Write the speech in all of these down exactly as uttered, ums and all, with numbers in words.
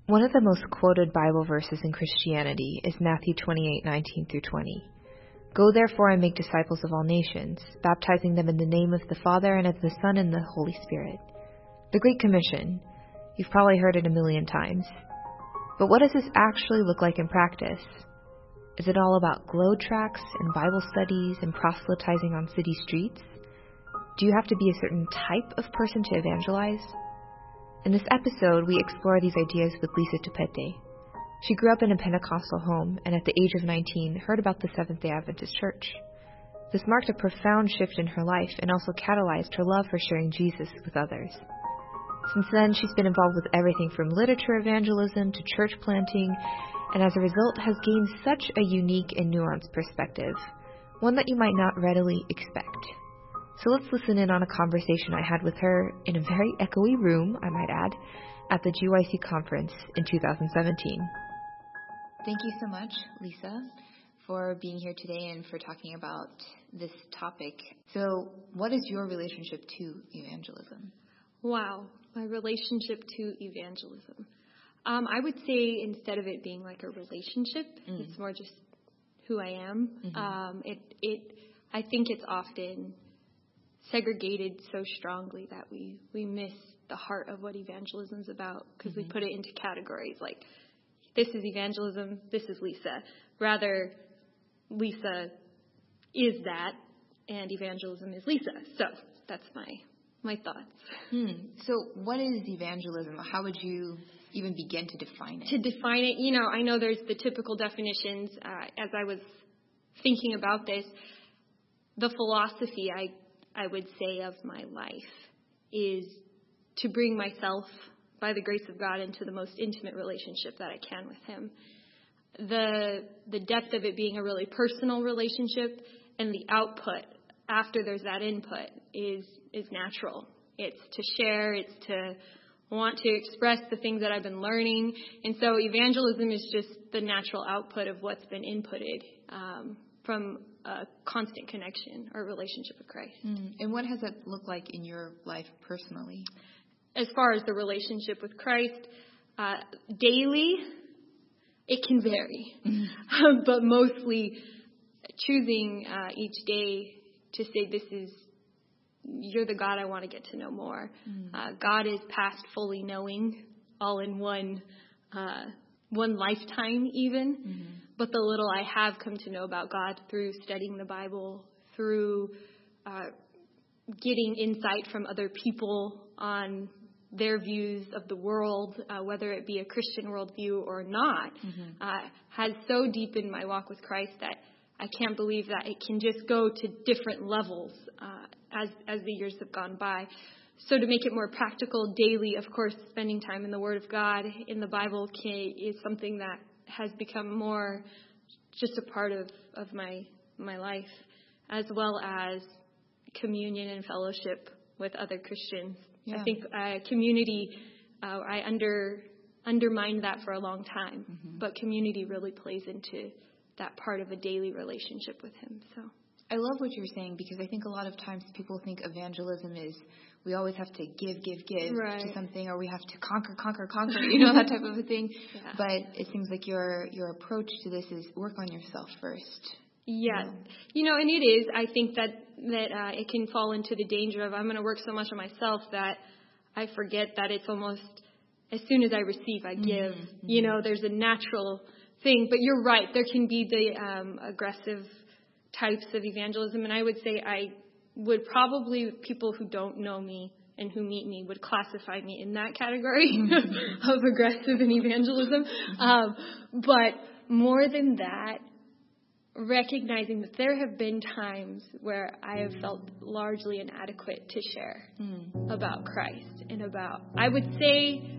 One of the most quoted Bible verses in Christianity is Matthew twenty-eight, nineteen through twenty. Go therefore and make disciples of all nations, baptizing them in the name of the Father and of the Son and the Holy Spirit. The Great Commission. You've probably heard it a million times. But what does this actually look like in practice? Is it all about glow tracks and Bible studies and proselytizing on city streets? Do you have to be a certain type of person to evangelize? In this episode, we explore these ideas with Lisa Topete. She grew up in a Pentecostal home and at the age of nineteen heard about the Seventh-day Adventist Church. This marked a profound shift in her life and also catalyzed her love for sharing Jesus with others. Since then, she's been involved with everything from literature evangelism to church planting, and as a result has gained such a unique and nuanced perspective, one that you might not readily expect. So let's listen in on a conversation I had with her in a very echoey room, I might add, at the G Y C conference in two thousand seventeen. Thank you so much, Lisa, for being here today and for talking about this topic. So what is your relationship to evangelism? Wow, my relationship to evangelism. Um, I would say instead of it being like a relationship, mm. it's more just who I am. Mm-hmm. Um, it, it, I think it's often segregated so strongly that we, we miss the heart of what evangelism is about because mm-hmm. we put it into categories like this is evangelism, this is Lisa. Rather, Lisa is that and evangelism is Lisa. So that's my my thoughts. Hmm. So what is evangelism? How would you even begin to define it? To define it, you know, I know there's the typical definitions. Uh, as I was thinking about this, the philosophy I I would say of my life is to bring myself, by the grace of God, into the most intimate relationship that I can with Him. The the depth of it being a really personal relationship, and the output after there's that input is is natural. It's to share, it's to want to express the things that I've been learning. And so evangelism is just the natural output of what's been inputted um, from a constant connection or relationship with Christ. Mm. And what has that looked like in your life personally? As far as the relationship with Christ, uh, daily, it can vary. Mm. But mostly choosing uh, each day to say, this is, you're the God I want to get to know more. Mm. Uh, God is past fully knowing, all in one uh, one lifetime even. Mm-hmm. But the little I have come to know about God through studying the Bible, through uh, getting insight from other people on their views of the world, uh, whether it be a Christian worldview or not, mm-hmm. uh, has so deepened my walk with Christ that I can't believe that it can just go to different levels uh, as as the years have gone by. So to make it more practical daily, of course, spending time in the Word of God, in the Bible, can, is something that has become more just a part of, of my my life, as well as communion and fellowship with other Christians. Yeah. I think uh, community, uh, I under undermined that for a long time, mm-hmm. but community really plays into that part of a daily relationship with Him. So I love what you're saying, because I think a lot of times people think evangelism is we always have to give, give, give right. to something, or we have to conquer, conquer, conquer, you know, that type of a thing. Yeah. But it seems like your your approach to this is work on yourself first. Yeah. You know, you know and it is. I think that, that uh, it can fall into the danger of I'm going to work so much on myself that I forget that it's almost as soon as I receive, I give. Mm-hmm. You know, there's a natural thing. But you're right. There can be the um, aggressive types of evangelism. And I would say I would probably, people who don't know me and who meet me would classify me in that category mm-hmm. of aggressive and evangelism. Mm-hmm. Um, but more than that, recognizing that there have been times where I have felt largely inadequate to share mm. about Christ and about, I would say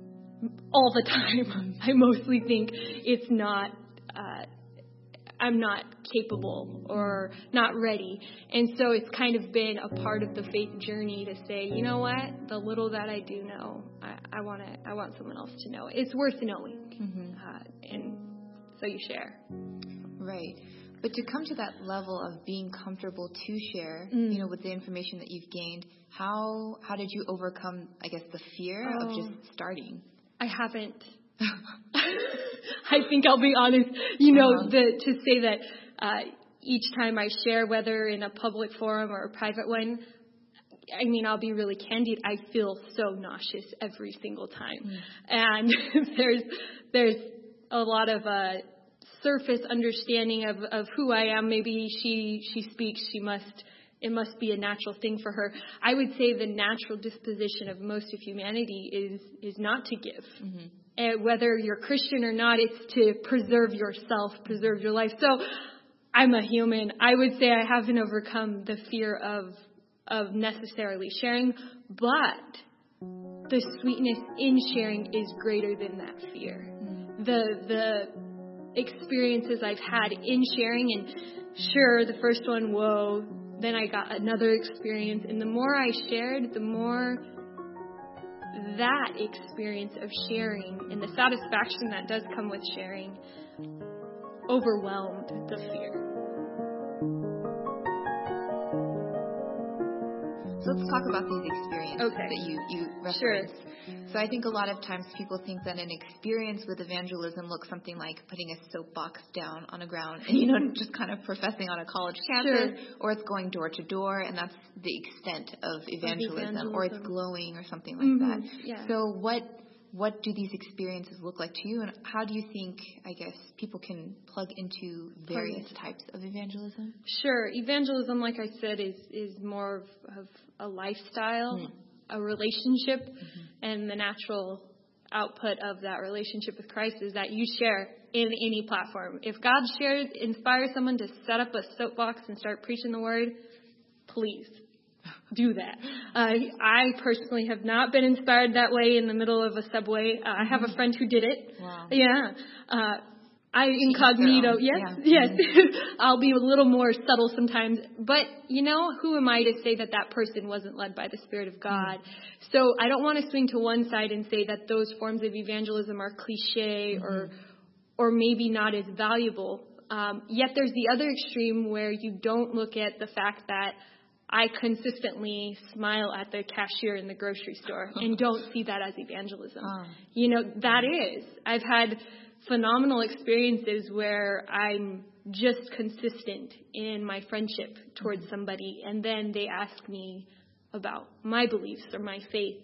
all the time, I mostly think it's not, uh, I'm not capable or not ready. And so it's kind of been a part of the faith journey to say, you know what, the little that I do know, I, I want to, I want someone else to know. It's worth knowing. Mm-hmm. Uh, and so you share. Right. But to come to that level of being comfortable to share, mm. you know, with the information that you've gained, how how did you overcome, I guess, the fear oh. of just starting? I haven't. I think I'll be honest. You know, Uh-huh. the, to say that uh, each time I share, whether in a public forum or a private one, I mean, I'll be really candid. I feel so nauseous every single time. Mm. And there's there's a lot of uh, surface understanding of, of who I am. Maybe she she speaks, she must, it must be a natural thing for her. I would say the natural disposition of most of humanity is, is not to give. Mm-hmm. And whether you're Christian or not, it's to preserve yourself, preserve your life. So I'm a human. I would say I haven't overcome the fear of of necessarily sharing, but the sweetness in sharing is greater than that fear. Mm. The the experiences I've had in sharing, and sure, the first one, whoa, then I got another experience, and the more I shared, the more that experience of sharing and the satisfaction that does come with sharing overwhelmed the fear. So let's talk about these experiences okay. that you, you referenced. Sure. So I think a lot of times people think that an experience with evangelism looks something like putting a soapbox down on the ground and, you know, just kind of professing on a college campus, sure. or it's going door to door, and that's the extent of evangelism, evangelism. or it's glowing or something like mm-hmm. that. Yeah. So what what do these experiences look like to you, and how do you think, I guess, people can plug into various types of evangelism? Sure. Evangelism, like I said, is, is more of, of a lifestyle, mm. a relationship, mm-hmm. and the natural output of that relationship with Christ is that you share in any platform. If God shares, inspires someone to set up a soapbox and start preaching the word, please do that. Uh, I personally have not been inspired that way in the middle of a subway. Uh, I have a friend who did it. Wow. Yeah. Uh, I incognito. Yes, yeah. yes. Mm-hmm. I'll be a little more subtle sometimes. But, you know, who am I to say that that person wasn't led by the Spirit of God? Mm-hmm. So I don't want to swing to one side and say that those forms of evangelism are cliche mm-hmm. or or maybe not as valuable. Um, yet there's the other extreme where you don't look at the fact that I consistently smile at the cashier in the grocery store and don't see that as evangelism. Oh. You know, that is. I've had phenomenal experiences where I'm just consistent in my friendship towards mm-hmm. somebody, and then they ask me about my beliefs or my faith.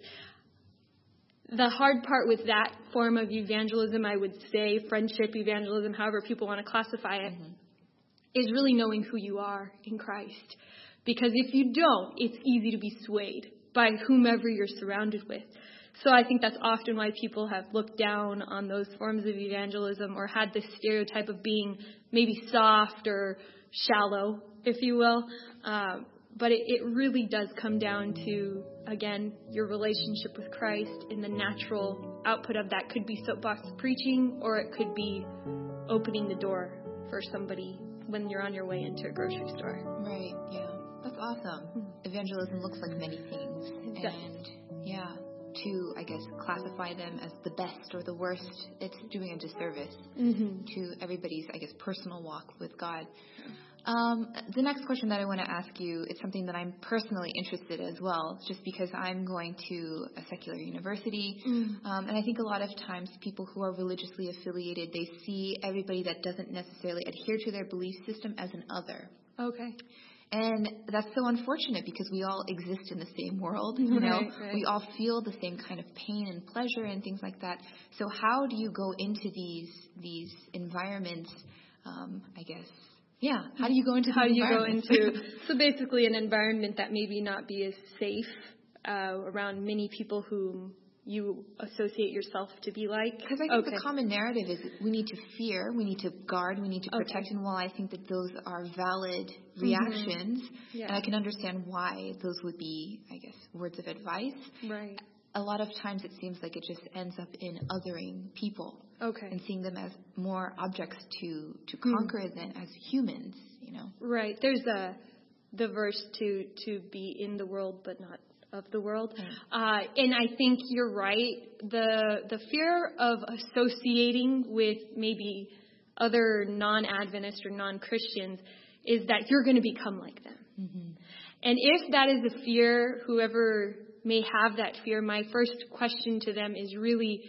The hard part with that form of evangelism, I would say, friendship evangelism, however people want to classify it, mm-hmm. is really knowing who you are in Christ. Because if you don't, it's easy to be swayed by whomever you're surrounded with. So I think that's often why people have looked down on those forms of evangelism or had this stereotype of being maybe soft or shallow, if you will. Um, but it, it really does come down to, again, your relationship with Christ, and the natural output of that could be soapbox preaching, or it could be opening the door for somebody when you're on your way into a grocery store. Right, yeah. That's awesome. Mm-hmm. Evangelism looks like many things. It does. And, yeah, to, I guess, classify them as the best or the worst, it's doing a disservice mm-hmm. to everybody's, I guess, personal walk with God. Um, the next question that I want to ask you is something that I'm personally interested in as well, just because I'm going to a secular university. Mm. Um, and I think a lot of times people who are religiously affiliated, they see everybody that doesn't necessarily adhere to their belief system as an other. Okay. And that's so unfortunate because we all exist in the same world, you know. Right, right. We all feel the same kind of pain and pleasure and things like that. So how do you go into these these environments, um, I guess? Yeah, how do you go into How do you go into, so so basically an environment that maybe not be as safe uh, around many people whom you associate yourself to be like? Because I think okay. the common narrative is we need to fear, we need to guard, we need to protect. Okay. And while I think that those are valid reactions, mm-hmm. yeah. and I can understand why those would be, I guess, words of advice, right. a lot of times it seems like it just ends up in othering people. Okay. And seeing them as more objects to, to conquer mm. than as humans, you know. Right. There's a, the verse to, to be in the world but not of the world. Mm. Uh, and I think you're right. The the fear of associating with maybe other non-Adventist or non-Christians is that you're going to become like them. Mm-hmm. And if that is a fear, whoever may have that fear, my first question to them is really,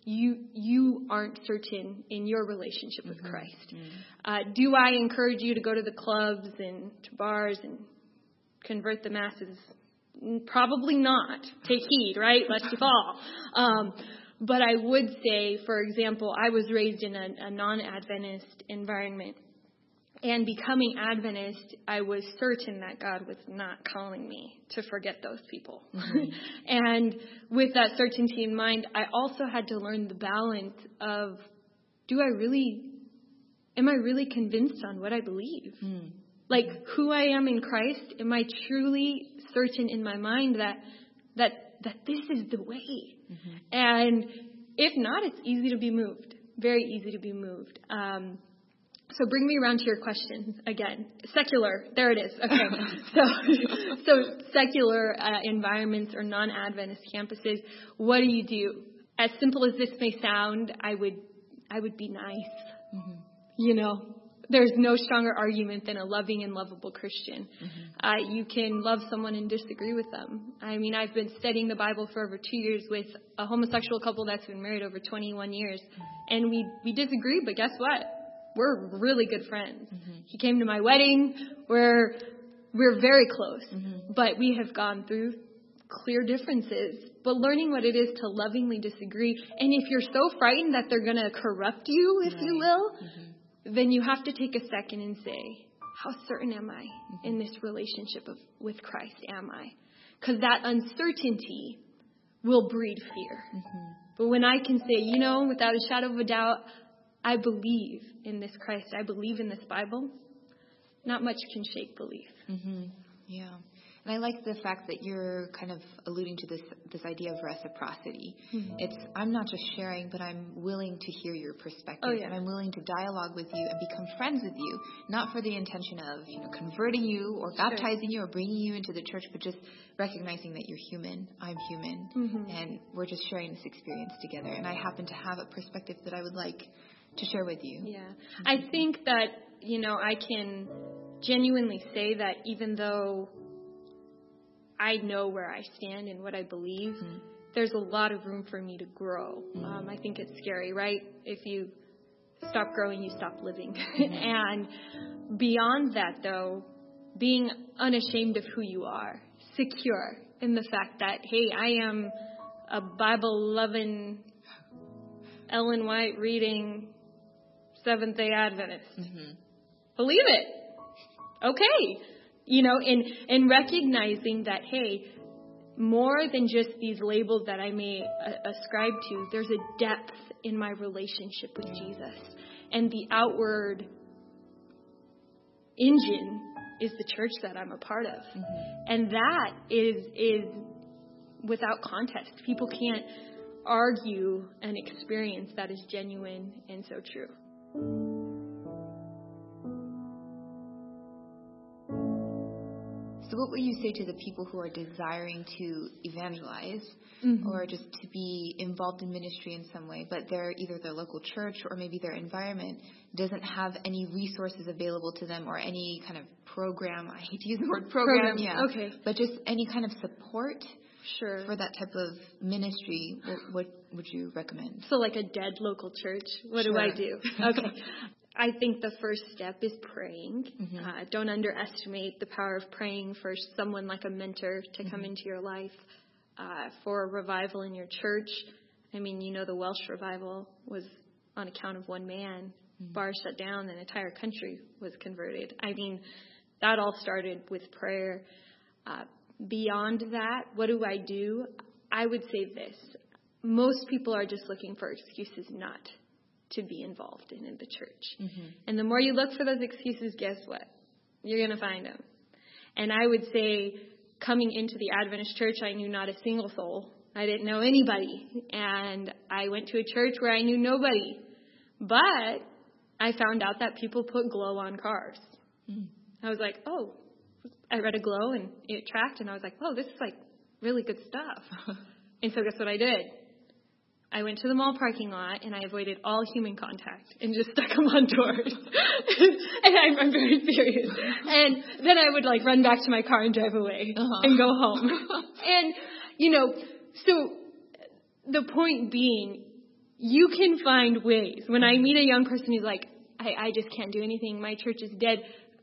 you you aren't certain in your relationship with mm-hmm. Christ. Mm-hmm. Uh, do I encourage you to go to the clubs and to bars and convert the masses? Probably not. Take heed, right? Lest you fall. Um, but I would say, for example, I was raised in a, a non-Adventist environment. And becoming Adventist, I was certain that God was not calling me to forget those people. Mm-hmm. And with that certainty in mind, I also had to learn the balance of, do I really, am I really convinced on what I believe? Mm. Like who I am in Christ, am I truly certain in my mind that that that this is the way? Mm-hmm. And if not, it's easy to be moved. Very easy to be moved. Um, so bring me around to your question again. Secular, there it is. Okay. so so secular uh, environments or non-Adventist campuses. What do you do? As simple as this may sound, I would I would be nice. Mm-hmm. You know. There's no stronger argument than a loving and lovable Christian. Mm-hmm. Uh, you can love someone and disagree with them. I mean, I've been studying the Bible for over two years with a homosexual couple that's been married over twenty-one years. And we, we disagree, but guess what? We're really good friends. Mm-hmm. He came to my wedding. We're, we're very close. Mm-hmm. But we have gone through clear differences. But learning what it is to lovingly disagree. And if you're so frightened that they're going to corrupt you, if right. you will, mm-hmm. then you have to take a second and say, how certain am I mm-hmm. in this relationship of, with Christ? Am I? Because that uncertainty will breed fear. Mm-hmm. But when I can say, you know, without a shadow of a doubt, I believe in this Christ. I believe in this Bible. Not much can shake belief. Mm-hmm. Yeah. And I like the fact that you're kind of alluding to this this idea of reciprocity. Mm-hmm. It's I'm not just sharing, but I'm willing to hear your perspective. Oh, yeah. And I'm willing to dialogue with you and become friends with you, not for the intention of, you know, converting you or baptizing sure. you or bringing you into the church, but just recognizing that you're human, I'm human, mm-hmm. and we're just sharing this experience together. And I happen to have a perspective that I would like to share with you. Yeah. Mm-hmm. I think that, you know, I can genuinely say that even though I know where I stand and what I believe, mm-hmm. there's a lot of room for me to grow. Mm-hmm. Um, I think it's scary, right? If you stop growing, you stop living. Mm-hmm. And beyond that, though, being unashamed of who you are, secure in the fact that, hey, I am a Bible-loving, Ellen White reading Seventh-day Adventist. Mm-hmm. Believe it. Okay. You know, in, in recognizing that, hey, more than just these labels that I may uh, ascribe to, there's a depth in my relationship with Jesus. And the outward engine is the church that I'm a part of. Mm-hmm. And that is is without contest. People can't argue an experience that is genuine and so true. So what would you say to the people who are desiring to evangelize mm-hmm. or just to be involved in ministry in some way, but they're either their local church or maybe their environment doesn't have any resources available to them or any kind of program? I hate to use the word program. program. Yeah. Okay. But just any kind of support sure. for that type of ministry. What, what would you recommend? So like a dead local church. What sure. do I do? Okay. I think the first step is praying. Mm-hmm. Uh, don't underestimate the power of praying for someone like a mentor to mm-hmm. come into your life, uh, for a revival in your church. I mean, you know, the Welsh revival was on account of one man. Mm-hmm. Bars shut down, an entire country was converted. I mean, that all started with prayer. Uh, beyond that, what do I do? I would say this. Most people are just looking for excuses not to be involved in, in the church. Mm-hmm. And the more you look for those excuses, guess what? You're going to find them. And I would say coming into the Adventist church, I knew not a single soul. I didn't know anybody. And I went to a church where I knew nobody. But I found out that people put glow on cars. Mm-hmm. I was like, oh, I read a glow and it tracked. And I was like, oh, this is like really good stuff. And so guess what I did? I went to the mall parking lot and I avoided all human contact and just stuck them on doors. And I'm, I'm very serious. And then I would like run back to my car and drive away uh-huh. and go home. And, you know, so the point being, you can find ways. When I meet a young person who's like, I, I just can't do anything, my church is dead,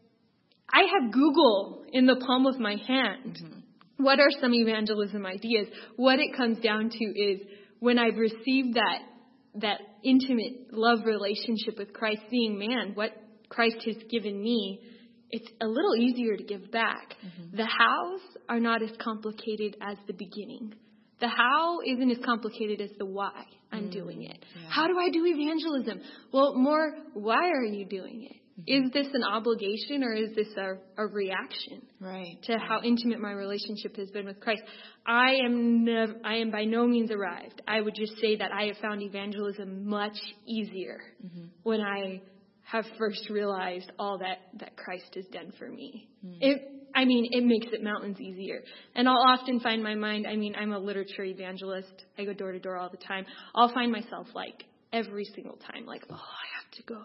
I have Google in the palm of my hand. Mm-hmm. What are some evangelism ideas? What it comes down to is when I've received that that intimate love relationship with Christ, seeing, man, what Christ has given me, it's a little easier to give back. Mm-hmm. The hows are not as complicated as the beginning. The how isn't as complicated as the why I'm mm, doing it. Yeah. How do I do evangelism? Well, more, why are you doing it? Mm-hmm. Is this an obligation or is this a, a reaction right. to how intimate my relationship has been with Christ? I am nev- I am by no means arrived. I would just say that I have found evangelism much easier mm-hmm. when I have first realized all that, that Christ has done for me. Mm. It, I mean, it makes it mountains easier. And I'll often find my mind, I mean, I'm a literature evangelist. I go door to door all the time. I'll find myself like every single time, like, oh, I have to go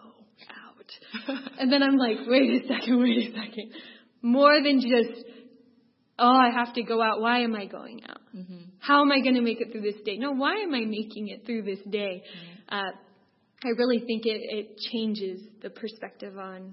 out. And then I'm like, wait a second, wait a second. More than just, oh, I have to go out. Why am I going out? Mm-hmm. How am I going to make it through this day? No, why am I making it through this day? Mm-hmm. Uh, I really think it, it changes the perspective on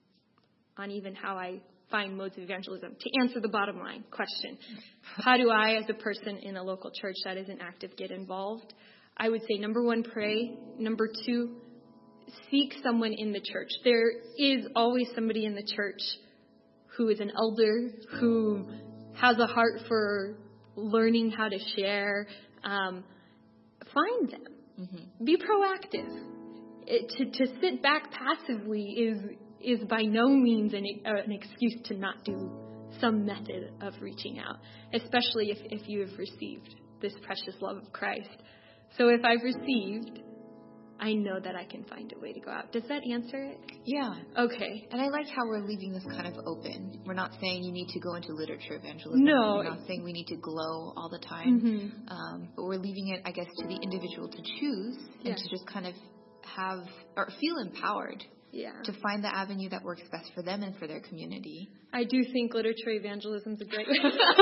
on even how I find modes of evangelism. To answer the bottom line question, how do I, as a person in a local church that isn't active, get involved? I would say, number one, pray. Number two, seek someone in the church. There is always somebody in the church who is an elder, who has a heart for learning how to share. Um, find them. Mm-hmm. Be proactive. It, to, to sit back passively is is by no means an, uh, an excuse to not do some method of reaching out, especially if, if you have received this precious love of Christ. So if I've received, I know that I can find a way to go out. Does that answer it? Yeah. Okay. And I like how we're leaving this kind of open. We're not saying you need to go into literature evangelism. No. We're not saying we need to glow all the time. Mm-hmm. Um, but we're leaving it, I guess, to the individual to choose yeah. and to just kind of have or feel empowered yeah. to find the avenue that works best for them and for their community. I do think literature evangelism is a great way.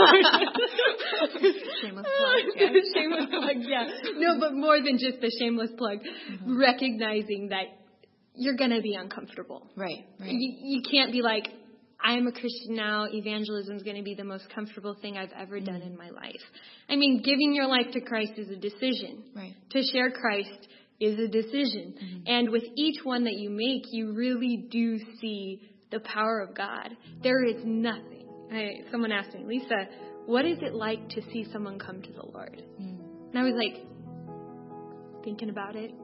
Shameless plug. Yeah. Shameless plug, yeah. No, but more than just the shameless plug, mm-hmm. recognizing that you're going to be uncomfortable. Right, right. You, you can't be like, I am a Christian now, evangelism is going to be the most comfortable thing I've ever mm-hmm. done in my life. I mean, giving your life to Christ is a decision. Right. To share Christ is a decision. Mm-hmm. And with each one that you make, you really do see the power of God. There is nothing. I, someone asked me, Lisa, what is it like to see someone come to the Lord? Mm. And I was like, thinking about it.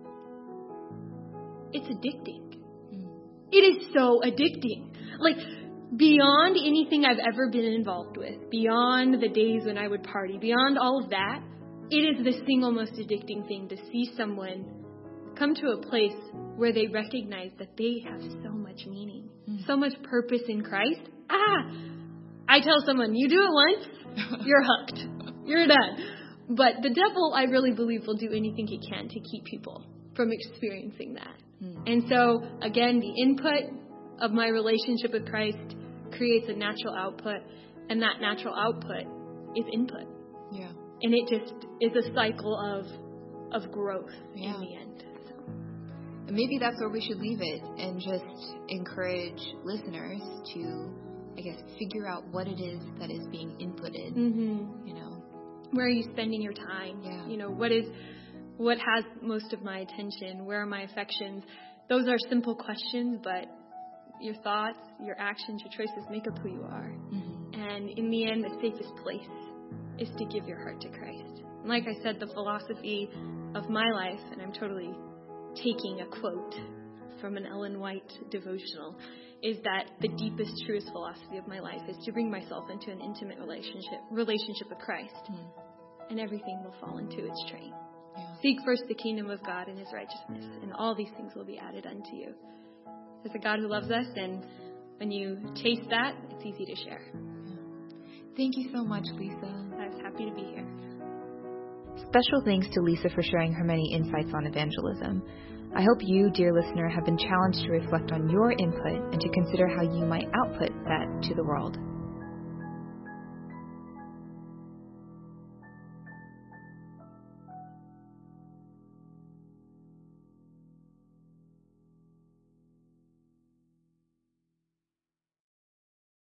It's addicting. Mm. It is so addicting. Like, beyond anything I've ever been involved with, beyond the days when I would party, beyond all of that, it is the single most addicting thing to see someone come to a place where they recognize that they have so much meaning, mm. so much purpose in Christ. Ah, I tell someone, you do it once, you're hooked. You're done. But the devil, I really believe, will do anything he can to keep people from experiencing that. Mm. And so, again, the input of my relationship with Christ creates a natural output, and that natural output is input. Yeah. And it just is a cycle of of growth yeah. in the end. So. And maybe that's where we should leave it and just encourage listeners to, I guess, figure out what it is that is being inputted. Mm-hmm. You know, where are you spending your time? Yeah. You know, what is what has most of my attention? Where are my affections? Those are simple questions, but your thoughts, your actions, your choices make up who you are. Mm-hmm. And in the end, the safest place is to give your heart to Christ. And like I said, the philosophy of my life, and I'm totally taking a quote from an Ellen White devotional, is that the deepest, truest philosophy of my life is to bring myself into an intimate relationship relationship with Christ, mm. and everything will fall into its train. Yeah. Seek first the kingdom of God and his righteousness, and all these things will be added unto you. There's a God who loves us, and when you taste that, it's easy to share. Thank you so much, Lisa. I was happy to be here. Special thanks to Lisa for sharing her many insights on evangelism. I hope you, dear listener, have been challenged to reflect on your input and to consider how you might output that to the world.